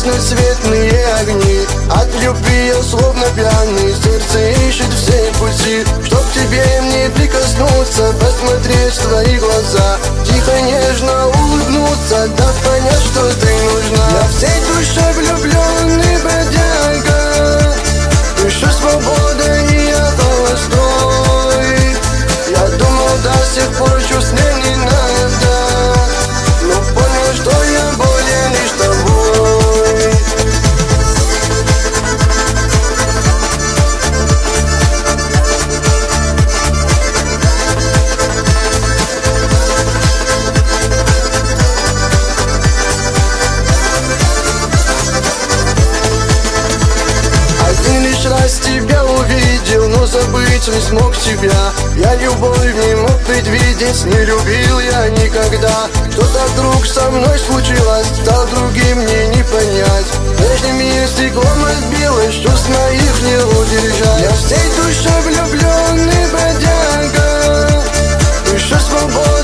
разноцветные огни. От любви я словно пьяный, сердце ищет все пути, чтоб к тебе мне прикоснуться, посмотреть в твои глаза, тихо, нежно улыбнуться, дав понять, что ты нужна. Я всей душой влюбленный бродяга, ищу свободы, и я холостой. Я думал, до сих пор чувств мне не надо, но понял, что я болен лишь тобой. Один лишь раз тебя увидел, но забыть не смог тебя. Я любовь не мог предвидеть, не любил я никогда. Что-то вдруг со мной случилось, стал другим, мне не понять. Прежним мир стеклом разбилось, чувств моих не удержать. Я всей душой влюбленный бродяга, ищу свободу.